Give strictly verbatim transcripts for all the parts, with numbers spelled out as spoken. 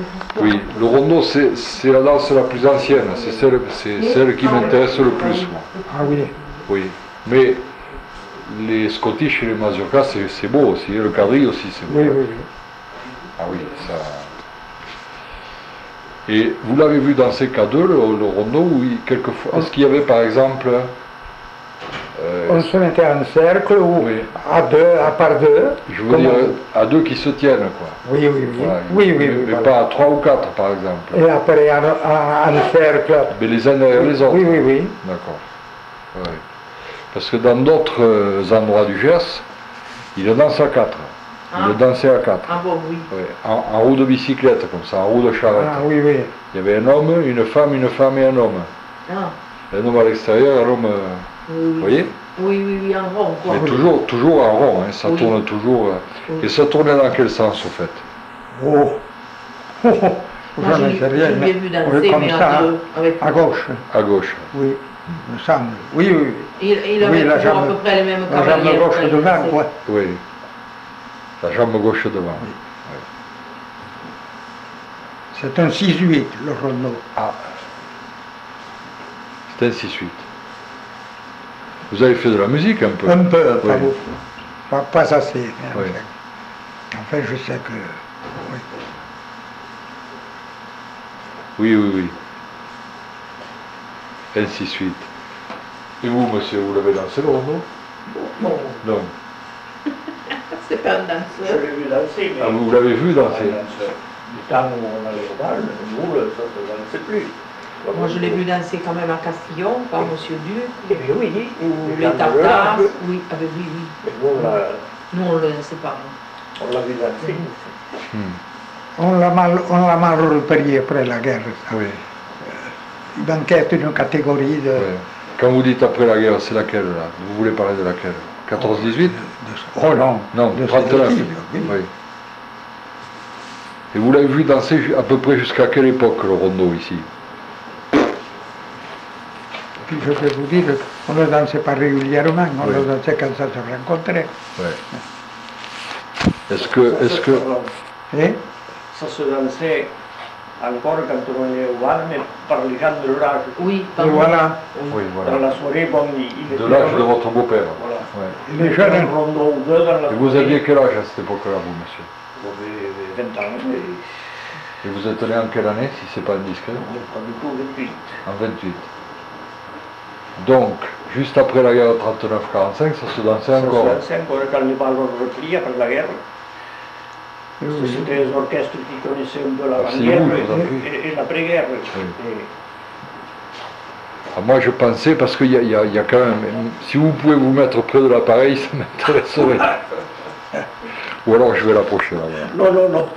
Oui, le rondeau, c'est la danse la plus ancienne, c'est celle, celle qui m'intéresse le plus. Moi. Ah oui. Oui, mais les Scottish et les mazurkas, c'est beau aussi, le quadrille aussi, c'est beau. Oui, oui, oui. Ah oui, ça... Et vous l'avez vu danser qu'à deux, le, le rondeau, oui, quelquefois. Est-ce qu'il y avait par exemple... Euh, on se mettait en cercle ou oui. à deux, à part deux. Je veux dire, on... à deux qui se tiennent, quoi. Oui, oui, oui. Voilà, oui, oui, mais, oui, mais voilà. pas à trois ou quatre, par exemple. Et après, en, en, en cercle. Mais les uns derrière les autres. Oui, oui, oui. D'accord. Oui. Parce que dans d'autres endroits du Gers, il le danse à quatre. Il ah. le dansait à quatre. Ah bon, oui. Oui. En, en roue de bicyclette, comme ça, en roue de charrette. Ah oui, oui. Il y avait un homme, une femme, une femme et un homme. Ah. Un homme à l'extérieur, un homme... Oui, vous voyez? Oui, oui, oui, en rond, quoi. Mais oui. toujours, toujours en rond, hein, ça oui. tourne toujours. Oui. Et ça tournait dans quel sens, au fait? Oh, oh, oh. Moi, je l'ai vu danser, comme mais ça, deux, avec à gauche. À gauche. Oui, il me semble. Oui, oui. Il, il avait oui, la toujours jambe, à peu près les mêmes la jambe gauche devant, quoi. Oui. La jambe gauche devant. Oui. Oui. C'est un six huit, le rondeau. Ah. C'est un six huit. Vous avez fait de la musique un peu? Un peu, oui. pas beaucoup. Pas, pas assez. Mais oui. Enfin, enfin, je sais que... Oui, oui, oui. oui. Un six huit. Et vous, monsieur, vous l'avez dansé le rondeau? Non. Non. C'est pas un danseur. Je l'ai vu danser, mais... Ah, vous l'avez vu danser? Du temps où on allait au bal, nous, ça ne dansait plus. Moi, je l'ai vu danser quand même à Castillon, par Monsieur Duc. Eh bien, oui. Ou les Tartares. Oui, ah ben oui, oui. Mais nous, on l'a... Nous, on le dansait pas. On l'a vu danser. Hmm. On l'a mal, on l'a mal repris après la guerre. Ça. Oui. Il manquait une catégorie de... Oui. Quand vous dites après la guerre, c'est laquelle, là? Vous voulez parler de laquelle? quatorze dix-huit? Oh non. Non, de trente-neuf. Oui. Oui. Et vous l'avez vu danser à peu près jusqu'à quelle époque, le rondeau, ici? Puis je peux vous dire qu'on ne le dansait pas régulièrement, on oui. le dansait quand ça se rencontrait. Oui. Est-ce que... Est-ce que... Eh? Ça se dansait encore quand on allait au bal, mais par les gens de l'âge. Oui, par voilà. Oui, voilà. Dans la soirée, bon, il de l'âge de votre beau-père. Voilà. Ouais. Les jeunes, un rondeau ou deux dans la Et vous aviez quel âge à cette époque-là, vous, monsieur? J'avais vingt ans. Et... et vous êtes né en quelle année, si c'est pas indiscret? Pas du tout, vingt-huit. En vingt-huit. Donc, juste après la guerre de trente-neuf quarante-cinq, ça se dansait ça encore? Ça se dansait encore quand les balles ont repris après la guerre. Oui. C'était les orchestres qui connaissaient un peu ah, l'avant-guerre et, et, et l'après-guerre. Oui. Et... Ah, moi je pensais, parce qu'il y, y, y a quand même, si vous pouvez vous mettre près de l'appareil, ça m'intéresserait. Ou alors je vais l'approcher là. Non, non, non.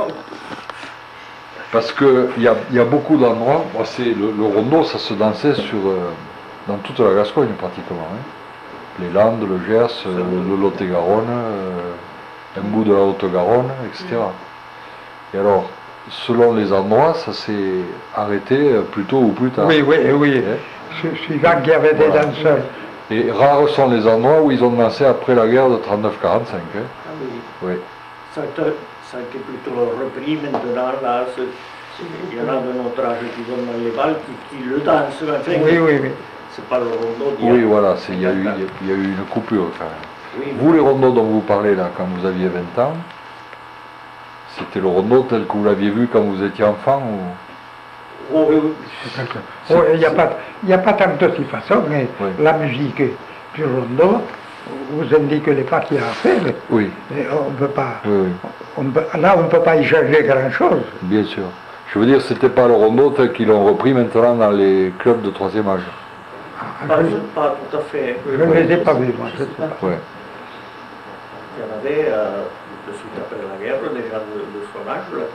Parce qu'il y a, y a beaucoup d'endroits, moi c'est le, le rondeau, ça se dansait sur, euh, dans toute la Gascogne pratiquement. Hein. Les Landes, le Gers, euh, le Lot-et-Garonne, euh, un bout de la Haute-Garonne, et cetera. Et alors, selon les endroits, ça s'est arrêté plus tôt ou plus tard. Oui, oui, oui. Hein? Suivant qu'il y avait des voilà. danseurs. Et rares sont les endroits où ils ont dansé après la guerre de trente-neuf quarante-cinq. Hein. Ah oui. Oui. Ça a été plutôt repris maintenant, là. Il y en a de notre âge qui vont dans les balles, qui, qui le dansent. Enfin, oui, oui, oui. C'est pas le rondeau. Oui, voilà, il y, a eu, il y a eu une coupure quand même. Oui, vous, les rondeaux dont vous parlez là, quand vous aviez vingt ans, c'était le rondeau tel que vous l'aviez vu quand vous étiez enfant ou... Oh, oui, oui. Oh, il n'y a, a pas tant de toute façon, mais oui. La musique du rondeau vous indique les pas qu'il y a à faire. Oui. Mais on peut pas, oui, oui. On peut, là, on ne peut pas y changer grand-chose. Bien sûr. Je veux dire, c'était pas le rondeau tel qu'ils l'ont repris maintenant dans les clubs de troisième âge. Ah, pas, je, pas tout à fait. Je ne les ai pas vus, moi. Je sais pas. Ouais. Il y en avait, euh, de suite après la guerre, des gens de, de son âge là,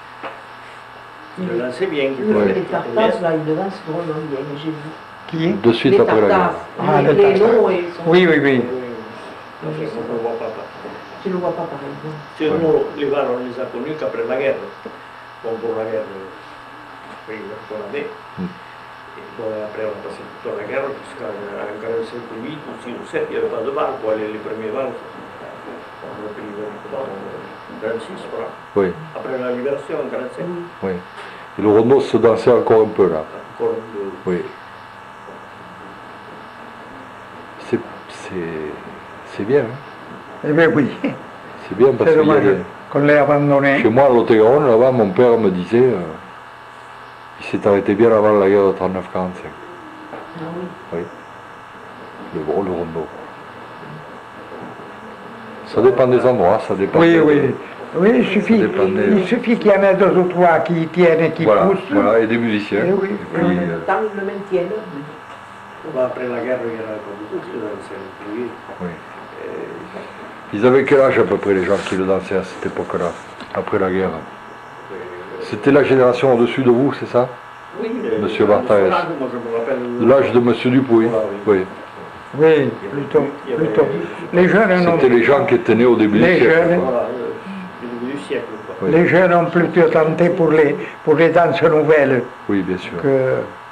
qui le dansaient bien. Qui ouais. Les Tartares, là, ils le dansent vraiment bien, j'ai vu. Qui? De suite les après tartares. la guerre. Ah, les, les noms et son... Oui, oui, oui. On ne le voit pas. Tu ne le vois pas pareil. Ouais. Nous, les balles, on les a connus qu'après la guerre. Bon, pour la guerre, oui, on l'avait. Mm. Et bon, après, on a passé toute la guerre, jusqu'en quarante-cinq, huit ou six ou sept, il n'y avait pas de balles, quoi, les, les premiers balles. on a pris le trente-six, voilà. Oui, Après la libération en quarante-cinq, oui. Et le rondo se dansait encore un peu là. encore un peu. Oui. C'est, c'est, c'est bien, hein. Eh bien oui, C'est bien parce c'est qu'il y a dommage des... qu'on l'ait abandonné. Chez moi, à Lot-et-Garonne, là-bas, mon père me disait, euh, il s'est arrêté bien avant la guerre de trente-neuf quarante-cinq. Ah oui. Oui. Le, le rondo. Ça dépend des endroits, ça dépend. Oui, des- oui. Oui, il suffit, dépendait. il suffit qu'il y en ait deux ou trois qui tiennent et qui Voilà, poussent. voilà, et des musiciens. Eh oui, Et Et en puis, même euh, temps, ils le maintiennent. Bah, après la guerre, il y en a comme beaucoup qui dansaient le privé. oui. Ils avaient quel âge à peu près les gens qui le dansaient à cette époque-là, après la guerre? C'était la génération au-dessus de vous, c'est ça? Oui. Monsieur Barthez. Moi, je me rappelle. L'âge de Monsieur Dupouy. Voilà, Oui. Oui, plutôt, plutôt. Les jeunes n'ont C'était les gens qui étaient nés au début Les du siècle. jeunes. quoi. Voilà, euh, du début du siècle. Quoi. Oui. les jeunes ont plutôt tenté pour les, pour les danses nouvelles Oui, bien sûr. que